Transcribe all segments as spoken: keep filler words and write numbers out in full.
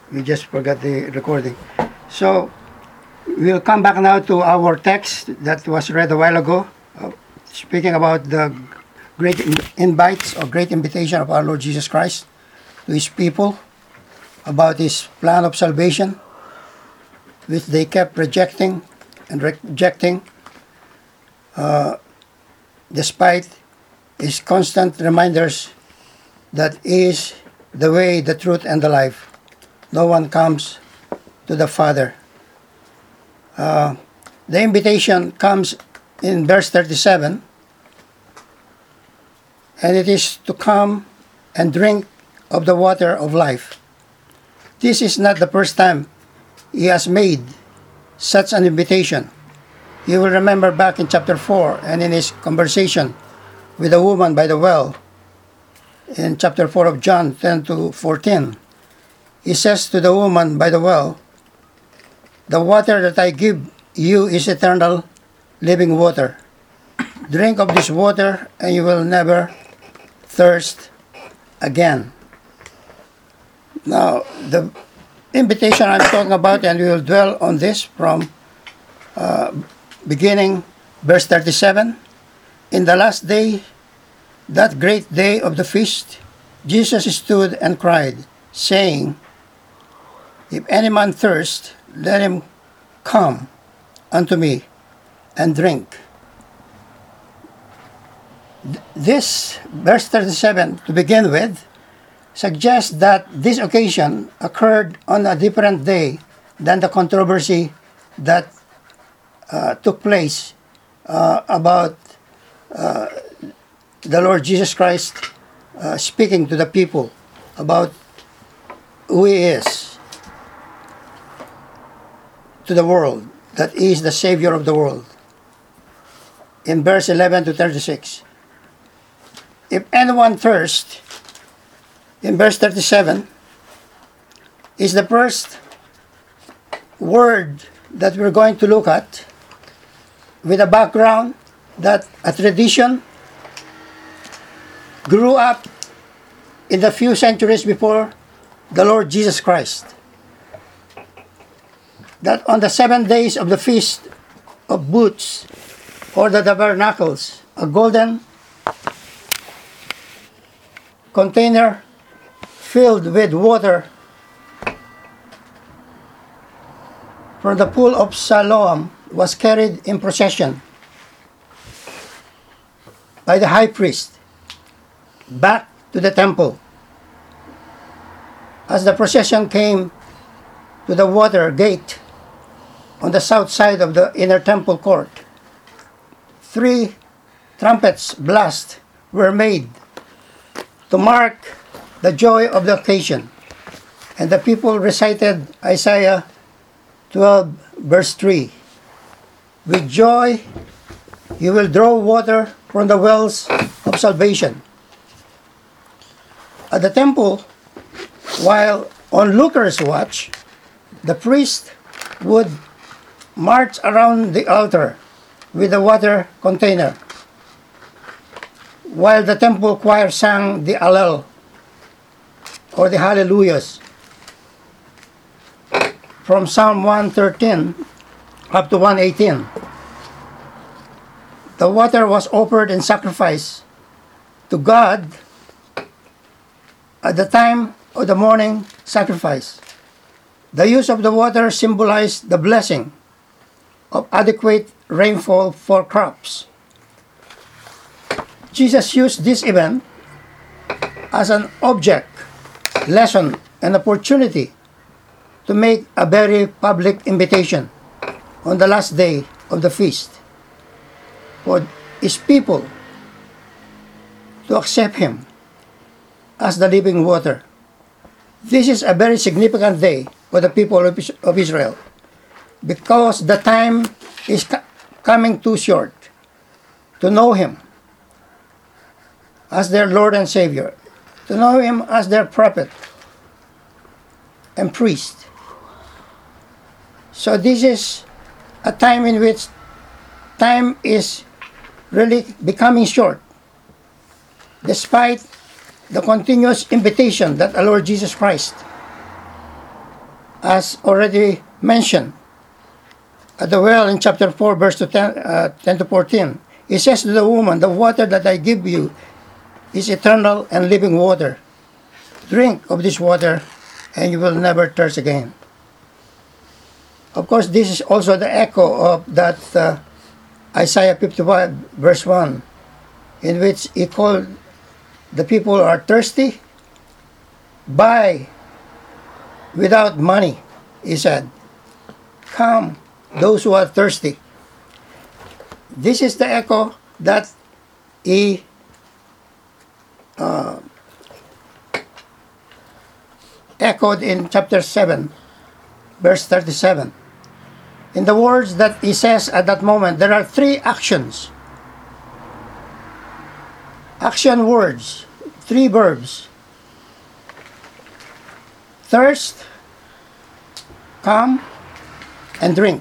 We just forgot the recording. So we'll come back now to our text that was read a while ago, uh, speaking about the great invites or great invitation of our Lord Jesus Christ to His people, about His plan of salvation, which they kept rejecting and rejecting, uh, despite His constant reminders that He is the way, the truth, and the life. No one comes to the Father. Uh, the invitation comes in verse thirty-seven, and it is to come and drink of the water of life. This is not the first time He has made such an invitation. You will remember back in chapter four and in His conversation with the woman by the well, in chapter four of John ten to fourteen, He says to the woman by the well, "The water that I give you is eternal living water. Drink of this water and you will never thirst again." Now, the invitation I'm talking about, and we will dwell on this from uh, beginning verse thirty-seven. In the last day, that great day of the feast, Jesus stood and cried, saying, "If any man thirst, let him come unto me and drink." This verse thirty-seven, to begin with, suggests that this occasion occurred on a different day than the controversy that uh, took place uh, about uh, the Lord Jesus Christ uh, speaking to the people about who He is to the world, that He is the Savior of the world. In verse eleven to thirty-six, if anyone thirst, in verse thirty-seven, is the first word that we're going to look at, with a background that a tradition grew up in the few centuries before the Lord Jesus Christ, that on the seven days of the Feast of Booths, or the Tabernacles, a golden container filled with water from the pool of Siloam was carried in procession by the high priest back to the temple. As the procession came to the water gate on the south side of the inner temple court, three trumpets blast were made to mark the joy of the occasion, and the people recited Isaiah twelve verse three. "With joy you will draw water from the wells of salvation." At the temple, while onlookers watch, the priest would march around the altar with the water container, while the temple choir sang the Hallel, or the Hallelujahs, from Psalm one thirteen up to one eighteen. The water was offered in sacrifice to God at the time of the morning sacrifice. The use of the water symbolized the blessing of adequate rainfall for crops. Jesus used this event as an object, lesson, and opportunity to make a very public invitation on the last day of the feast for His people to accept Him as the living water. This is a very significant day for the people of Israel, because the time is coming too short to know Him as their Lord and Savior, to know Him as their prophet and priest. So this is a time in which time is really becoming short, despite the continuous invitation that our Lord Jesus Christ as already mentioned at the well in chapter four, verse to ten, uh, ten to fourteen. He says to the woman, the water that I give you is eternal and living water. Drink of this water, and you will never thirst again. Of course, this is also the echo of that uh, Isaiah fifty-five, verse one, in which he called the people who are thirsty, buy without money, he said. Come, those who are thirsty. This is the echo that he uh, echoed in chapter seven, verse thirty-seven. In the words that he says at that moment, there are three actions. Action words, three verbs. Thirst, come, and drink.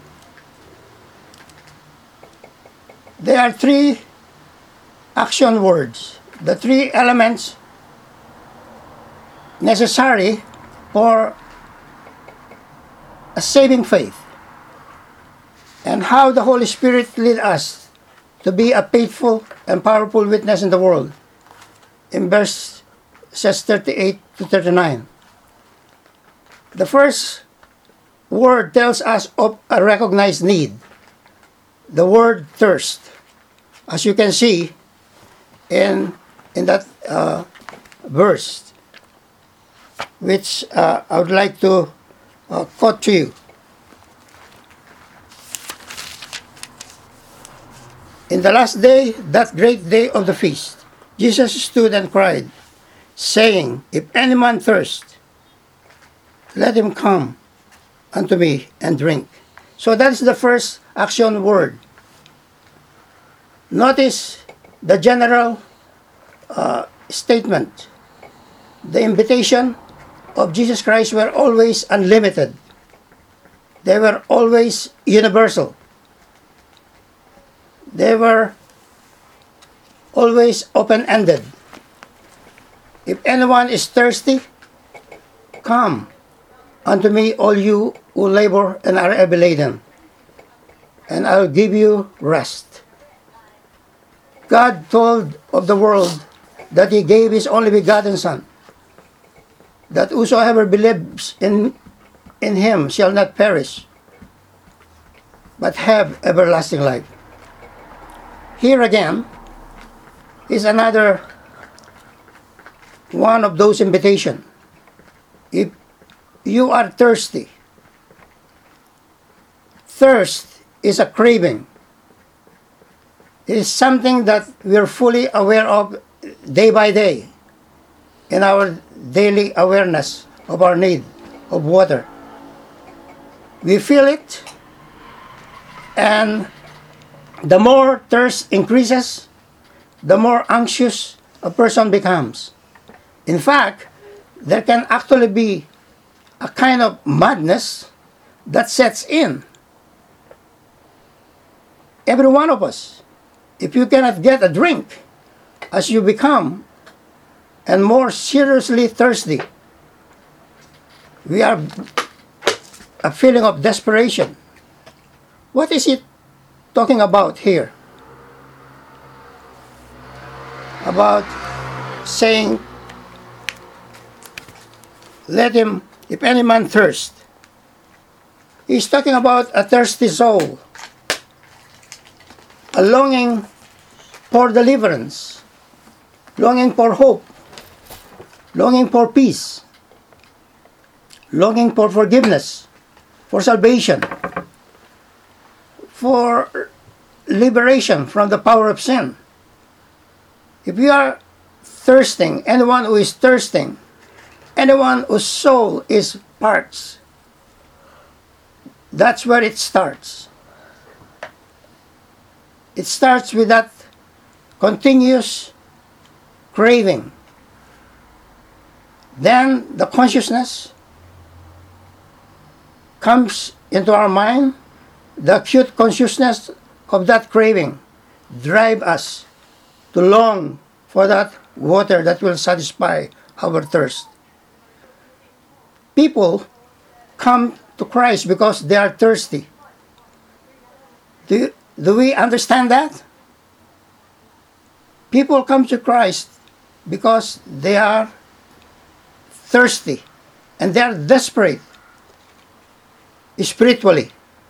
There are three action words, the three elements necessary for a saving faith, and how the Holy Spirit lead us to be a faithful and powerful witness in the world. In verse says thirty-eight to thirty-nine. The first word tells us of a recognized need. The word thirst. As you can see in, in that uh, verse, which uh, I would like to uh, quote to you. In the last day, that great day of the feast, Jesus stood and cried, saying, if any man thirst, let him come unto me and drink. So that is the first action word. Notice the general uh, statement. The invitation of Jesus Christ were always unlimited. They were always universal. They were always open-ended. If anyone is thirsty, come unto me, all you who labor and are heavy laden, and I'll give you rest. God told of the world that he gave his only begotten Son, that whosoever believes in, in him shall not perish, but have everlasting life. Here again is another one of those invitations. If you are thirsty, thirst is a craving. It is something that we are fully aware of day by day in our daily awareness of our need of water. We feel it, and the more thirst increases, the more anxious a person becomes. In fact, there can actually be a kind of madness that sets in. Every one of us, if you cannot get a drink, as you become and more seriously thirsty, we are a feeling of desperation. What is it talking about here? About saying, let him, if any man thirst. He's talking about a thirsty soul, a longing for deliverance, longing for hope, longing for peace, longing for forgiveness, for salvation, for liberation from the power of sin. If you are thirsting, anyone who is thirsting, anyone whose soul is parched, that's where it starts. It starts with that continuous craving. Then the consciousness comes into our mind. The acute consciousness of that craving drive us to long for that water that will satisfy our thirst. People come to Christ because they are thirsty. Do, you, do we understand that? People come to Christ because they are thirsty and they are desperate spiritually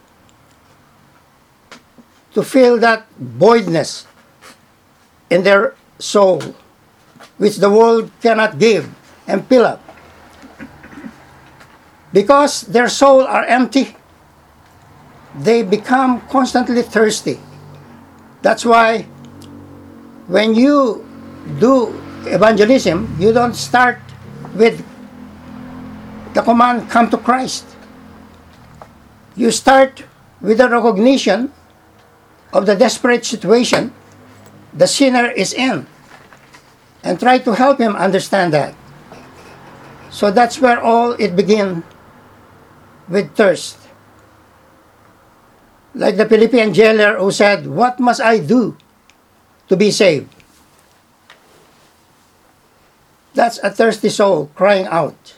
to fill that voidness in their soul, which the world cannot give and fill up. Because their soul are empty, they become constantly thirsty. That's why when you do evangelism, you don't start with the command, come to Christ. You start with the recognition of the desperate situation the sinner is in and try to help him understand that. So that's where all it begins, with thirst. Like the Philippian jailer who said, "What must I do to be saved?" That's a thirsty soul crying out.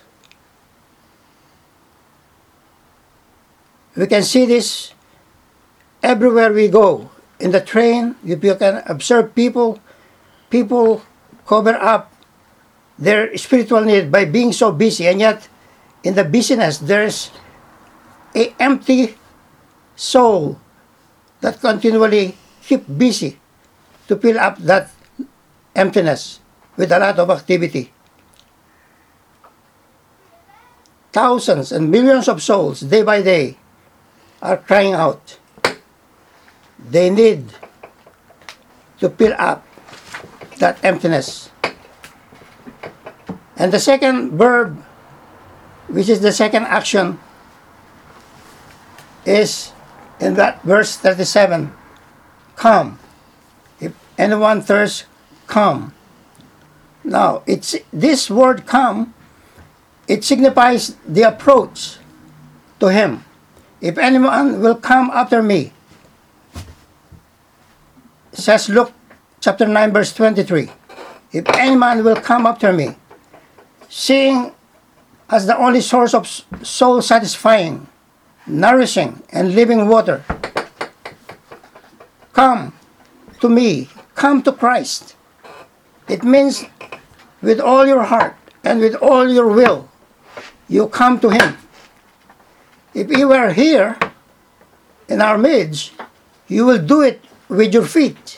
We can see this everywhere we go. In the train, you can observe people, people cover up their spiritual need by being so busy, and yet in the busyness there's a empty soul that continually keep busy to fill up that emptiness with a lot of activity. Thousands and millions of souls, day by day, are crying out. They need to fill up that emptiness. And the second verb, which is the second action, is in that verse thirty-seven, come. If anyone thirsts, come. Now, it's this word come, it signifies the approach to him. If anyone will come after me, says Luke chapter nine verse twenty-three, if any man will come after me, seeing as the only source of soul satisfying, nourishing, and living water, come to me, come to Christ. It means with all your heart and with all your will, you come to him. If he were here in our midst, you will do it with your feet.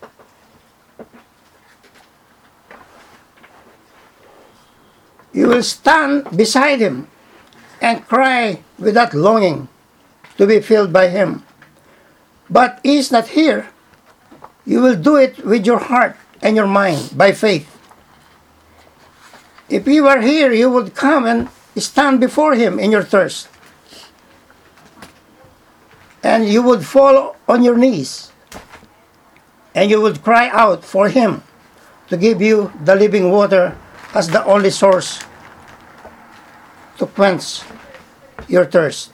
You will stand beside him and cry with that longing to be filled by him. But he is not here. You will do it with your heart and your mind by faith. If he were here, you would come and stand before him in your thirst. And you would fall on your knees. And you would cry out for him to give you the living water as the only source to quench your thirst.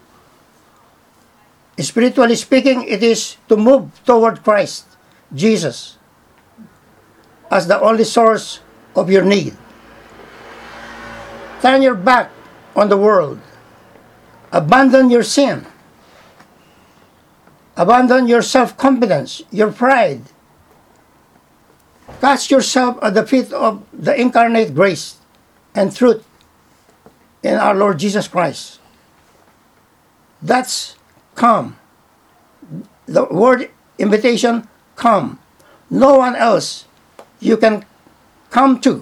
Spiritually speaking, it is to move toward Christ, Jesus, as the only source of your need. Turn your back on the world. Abandon your sin. Abandon your self-confidence, your pride. Cast yourself at the feet of the incarnate grace and truth in our Lord Jesus Christ. That's come. The word invitation, come. No one else you can come to.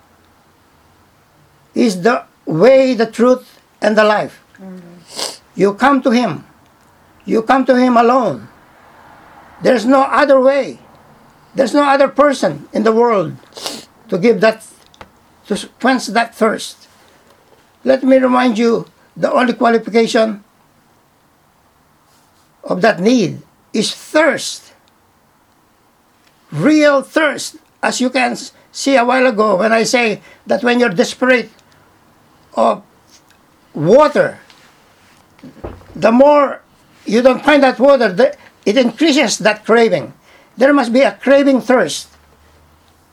Is the way, the truth, and the life. Mm-hmm. You come to him. You come to him alone. There's no other way. There's no other person in the world to give that, to quench that thirst. Let me remind you, the only qualification of that need is thirst. Real thirst. As you can see a while ago when I say that when you're desperate of water, the more you don't find that water, the, it increases that craving. There must be a craving thirst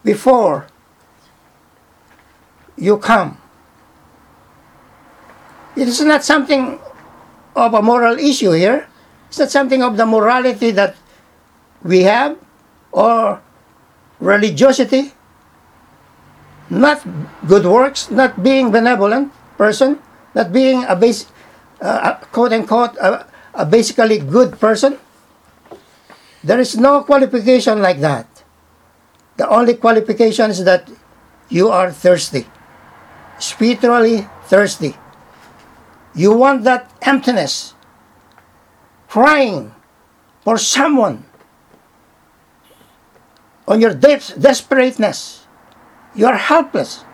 before you come. It is not something of a moral issue here. It's not something of the morality that we have or religiosity, not good works, not being benevolent person, not being a base, uh, quote unquote, a, a basically good person. There is no qualification like that. The only qualification is that you are thirsty, spiritually thirsty. You want that emptiness, crying for someone on your de- desperateness. You are helpless.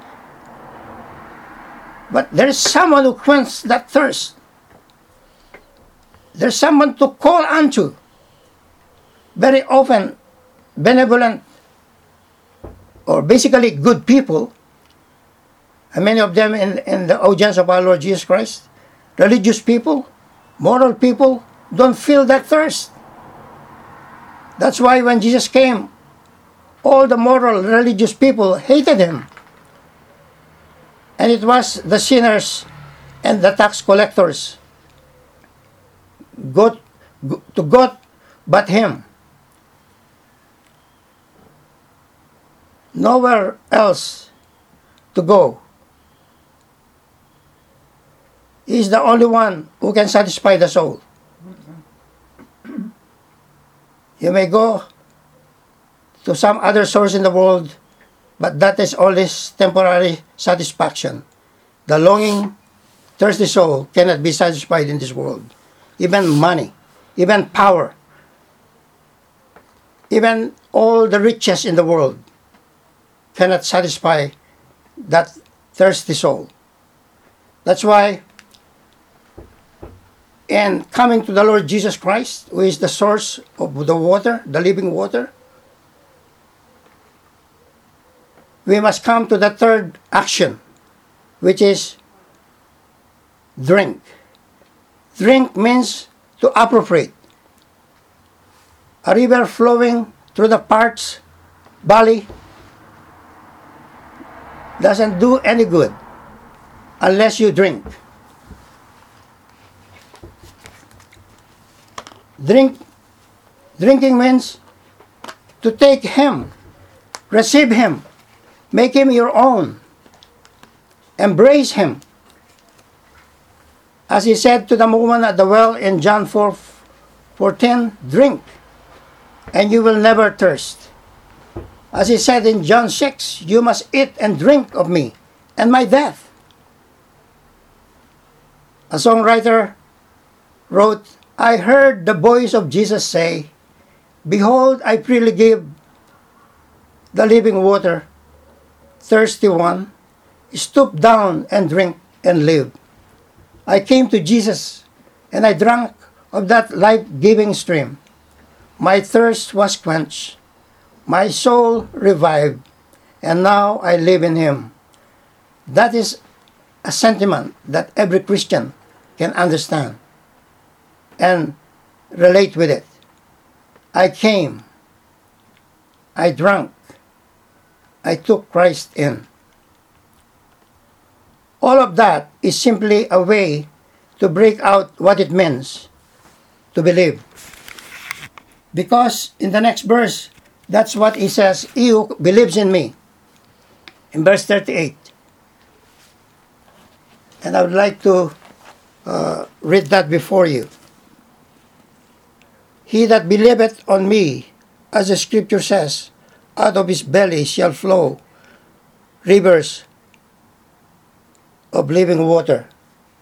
But there is someone who quenches that thirst. There's someone to call unto. Very often, benevolent or basically good people, and many of them in, in the audience of our Lord Jesus Christ, religious people, moral people, don't feel that thirst. That's why when Jesus came, all the moral religious people hated him. And it was the sinners and the tax collectors go, go, to God but him. Nowhere else to go. He is the only one who can satisfy the soul. You may go to some other source in the world, but that is always temporary satisfaction. The longing, thirsty soul cannot be satisfied in this world. Even money, even power, even all the riches in the world cannot satisfy that thirsty soul. That's why in coming to the Lord Jesus Christ, who is the source of the water, the living water, we must come to the third action, which is drink. Drink means to appropriate. A river flowing through the parched valley doesn't do any good unless you drink. Drink, drinking means to take him, receive him, make him your own, embrace him. As he said to the woman at the well in John four fourteen, drink, and you will never thirst. As he said in John six, you must eat and drink of me and my death. A songwriter wrote, I heard the voice of Jesus say, behold, I freely give the living water. Thirsty one, stoop down and drink and live. I came to Jesus and I drank of that life-giving stream. My thirst was quenched. My soul revived, and now I live in him. That is a sentiment that every Christian can understand and relate with it. I came, I drank, I took Christ in. All of that is simply a way to break out what it means to believe. Because in the next verse, that's what he says, he who believes in me. In verse thirty-eight. And I would like to uh, read that before you. He that believeth on me, as the scripture says, out of his belly shall flow rivers of living water.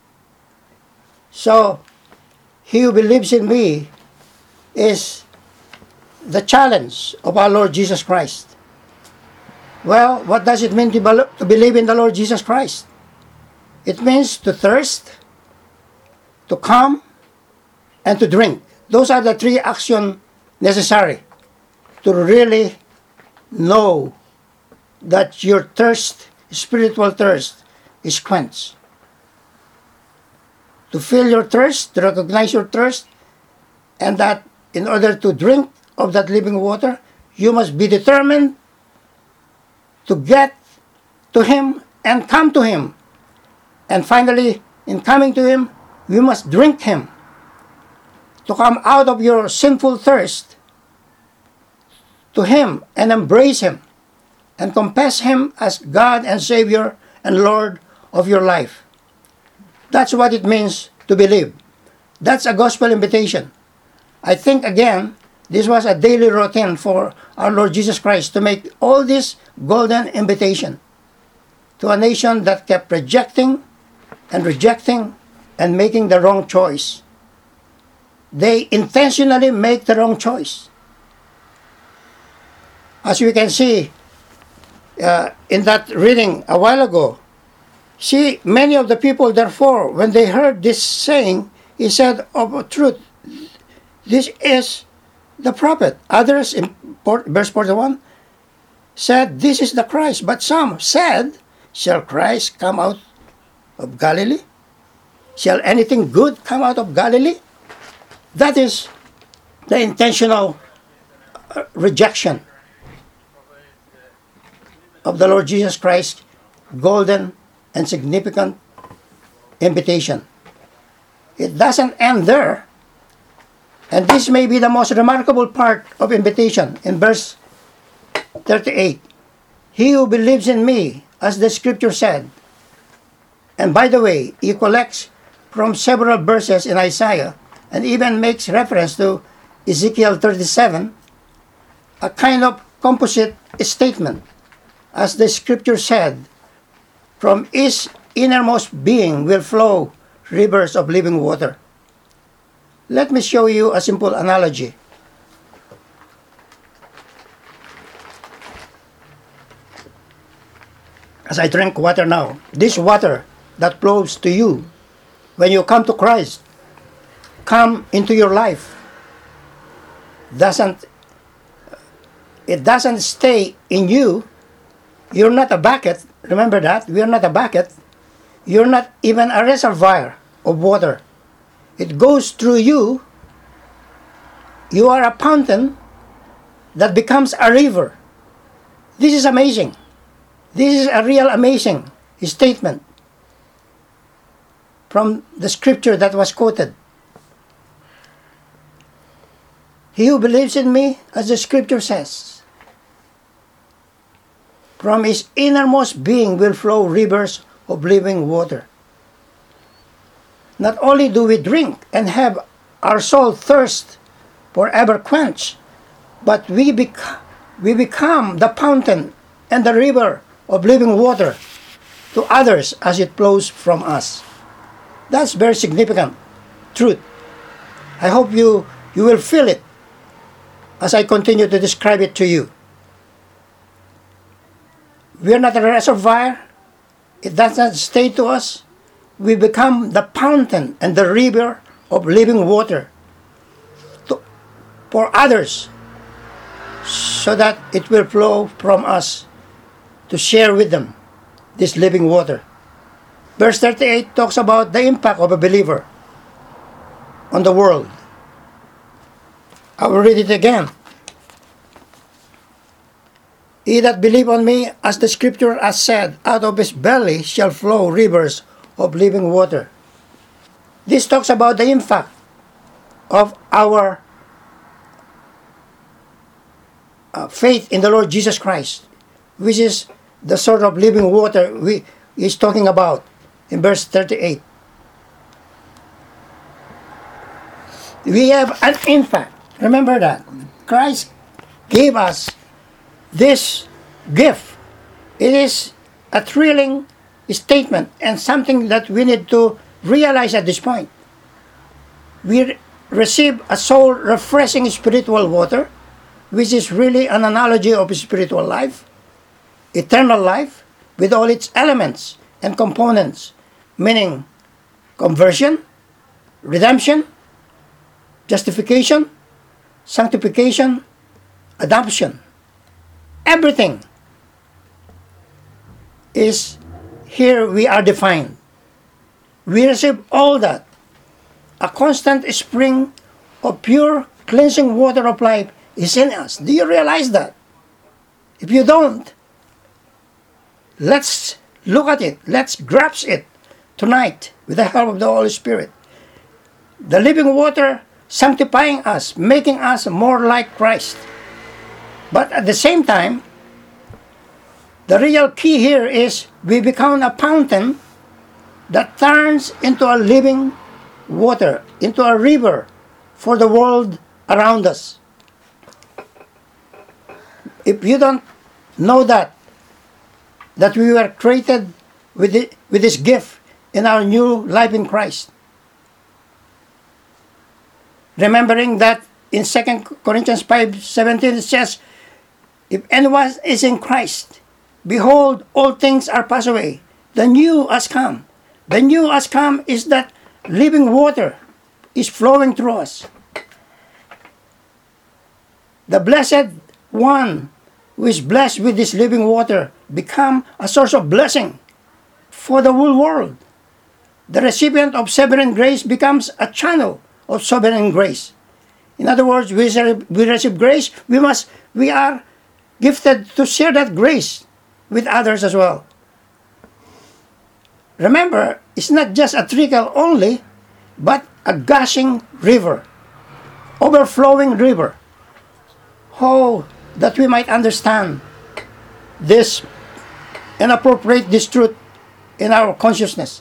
So, he who believes in me is the challenge of our Lord Jesus Christ. Well, what does it mean to, be- to believe in the Lord Jesus Christ? It means to thirst, to come, and to drink. Those are the three actions necessary to really know that your thirst, spiritual thirst, is quenched. To feel your thirst, to recognize your thirst, and that in order to drink of that living water, you must be determined to get to him and come to him. And finally, in coming to Him, we must drink Him. To come out of your sinful thirst to Him and embrace Him and confess Him as God and Savior and Lord of your life. That's what it means to believe. That's a gospel invitation. I think, again, this was a daily routine for our Lord Jesus Christ to make all this golden invitation to a nation that kept rejecting and rejecting and making the wrong choice. They intentionally make the wrong choice. As we can see uh, in that reading a while ago, see, many of the people, therefore, when they heard this saying, he said, of a truth, this is the prophet. Others, in verse forty-one, said, this is the Christ. But some said, shall Christ come out of Galilee? Shall anything good come out of Galilee? That is the intentional rejection of the Lord Jesus Christ's golden and significant invitation. It doesn't end there. And this may be the most remarkable part of invitation in verse thirty-eight. He who believes in me, as the scripture said. And by the way, he collects from several verses in Isaiah and even makes reference to Ezekiel thirty-seven, a kind of composite statement. As the scripture said, from his innermost being will flow rivers of living water. Let me show you a simple analogy. As I drink water now, this water that flows to you when you come to Christ, come into your life, doesn't it doesn't stay in you. You're not a bucket. Remember that? We are not a bucket. You're not even a reservoir of water. It goes through you. You are a fountain that becomes a river. This is amazing. This is a real amazing statement from the scripture that was quoted. He who believes in me, as the scripture says, from his innermost being will flow rivers of living water. Not only do we drink and have our soul thirst forever quenched, but we, bec- we become the fountain and the river of living water to others as it flows from us. That's very significant truth. I hope you, you will feel it as I continue to describe it to you. We are not a reservoir. It does not stay to us. We become the fountain and the river of living water to, for others, so that it will flow from us to share with them this living water. Verse thirty-eight talks about the impact of a believer on the world. I will read it again. He that believe on me, as the scripture has said, out of his belly shall flow rivers of living water. This talks about the impact of our uh, faith in the Lord Jesus Christ, which is the sort of living water we is talking about in verse thirty-eight. We have an impact. Remember that. Christ gave us this gift. It is a thrilling statement and something that we need to realize at this point. We re- receive a soul refreshing spiritual water, which is really an analogy of spiritual life, eternal life, with all its elements and components, meaning conversion, redemption, justification, sanctification, adoption. Everything is here we are defined. We receive all that. A constant spring of pure cleansing water of life is in us. Do you realize that? If you don't, let's look at it. Let's grasp it tonight with the help of the Holy Spirit. The living water sanctifying us, making us more like Christ. But at the same time, the real key here is we become a fountain that turns into a living water, into a river for the world around us. If you don't know that, that we were created with, the, with this gift in our new life in Christ, remembering that in Second Corinthians five seventeen it says, if anyone is in Christ, behold, all things are passed away. The new has come. The new has come is that living water is flowing through us. The blessed one who is blessed with this living water become a source of blessing for the whole world. The recipient of sovereign grace becomes a channel of sovereign grace. In other words, we receive, we receive grace, we must, we are gifted to share that grace with others as well. Remember, it's not just a trickle only, but a gushing river, overflowing river. Oh, that we might understand this and appropriate this truth in our consciousness.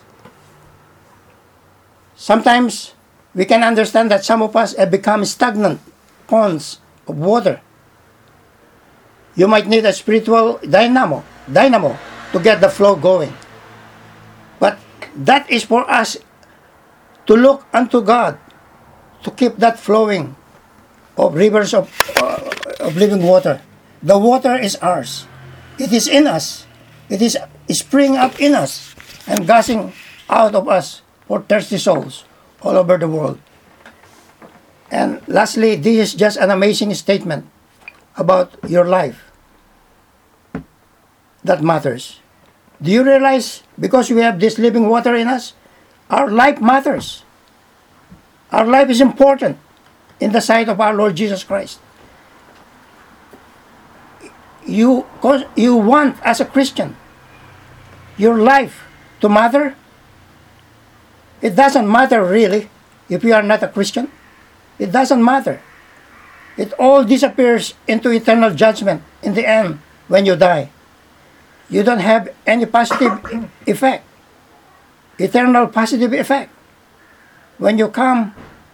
Sometimes we can understand that some of us have become stagnant ponds of water. You might need a spiritual dynamo, dynamo to get the flow going. But that is for us to look unto God, to keep that flowing of rivers of, uh, of living water. The water is ours. It is in us. It is springing up in us and gushing out of us for thirsty souls all over the world. And lastly, this is just an amazing statement about your life that matters. Do you realize because we have this living water in us, our life matters. Our life is important in the sight of our Lord Jesus Christ. You, you want, as a Christian, your life to matter. It doesn't matter really if you are not a Christian. It doesn't matter. It all disappears into eternal judgment in the end when you die. You don't have any positive effect, eternal positive effect. When you come,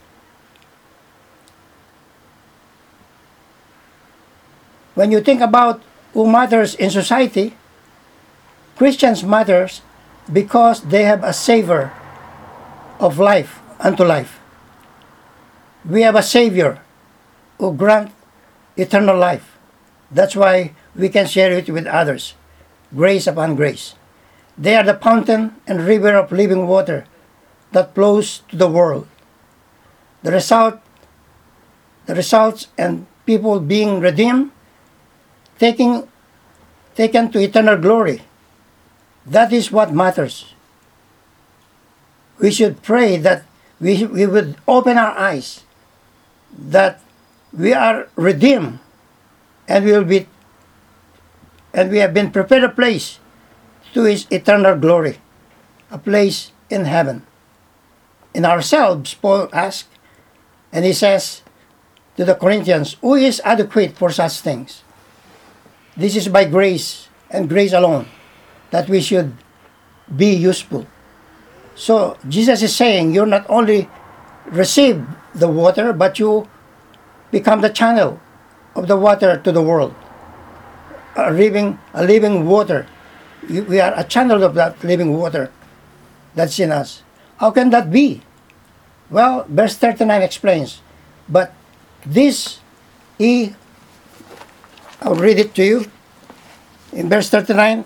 when you think about who matters in society, Christians matters because they have a savor of life unto life. We have a Savior who grants eternal life. That's why we can share it with others. Grace upon grace. They are the fountain and river of living water that flows to the world. The result, the results and people being redeemed, taking, taken to eternal glory. That is what matters. We should pray that we, we would open our eyes, that we are redeemed and we will be and we have been prepared a place to his eternal glory, a place in heaven. In ourselves, Paul asks, and he says to the Corinthians, who is adequate for such things? This is by grace and grace alone that we should be useful. So Jesus is saying you not only receive the water, but you become the channel of the water to the world. A living, a living water. We are a channel of that living water that's in us. How can that be? Well, verse thirty-nine explains. But this he, I'll read it to you. In verse thirty-nine,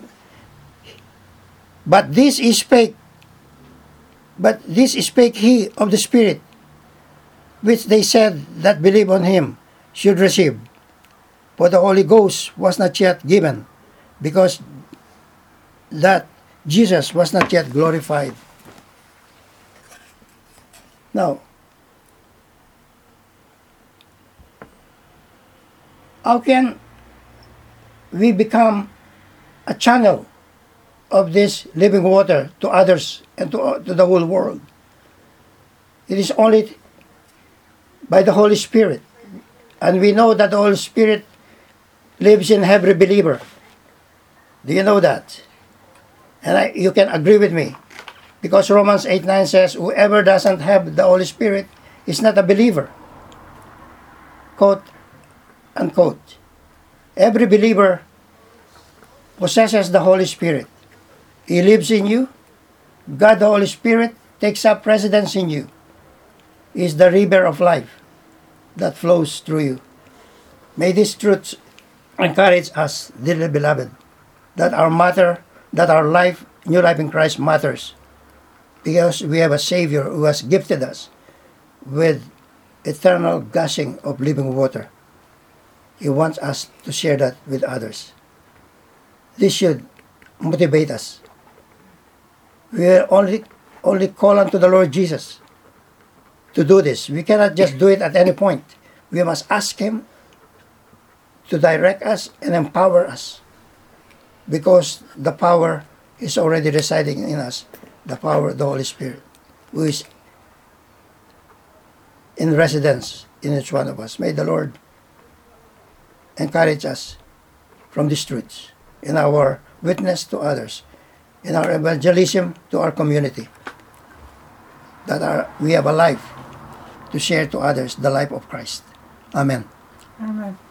but this he spake, but this spake he of the Spirit, which they said that believe on him should receive. For the Holy Ghost was not yet given, because that Jesus was not yet glorified. Now, how can we become a channel of this living water to others and to, to the whole world. It is only by the Holy Spirit. And we know that the Holy Spirit lives in every believer. Do you know that? And I, you can agree with me. Because Romans eight nine says, whoever doesn't have the Holy Spirit is not a believer. Quote, unquote. Every believer possesses the Holy Spirit. He lives in you. God, the Holy Spirit, takes up residence in you. He is the river of life that flows through you. May these truths encourage us, dearly beloved, that our matter, that our life, new life in Christ matters, because we have a Savior who has gifted us with eternal gushing of living water. He wants us to share that with others. This should motivate us. We are only only call unto the Lord Jesus to do this. We cannot just do it at any point. We must ask Him to direct us and empower us, because the power is already residing in us, the power of the Holy Spirit, who is in residence in each one of us. May the Lord encourage us from these truths in our witness to others, in our evangelism to our community, that our, we have a life to share to others, the life of Christ. Amen. Amen.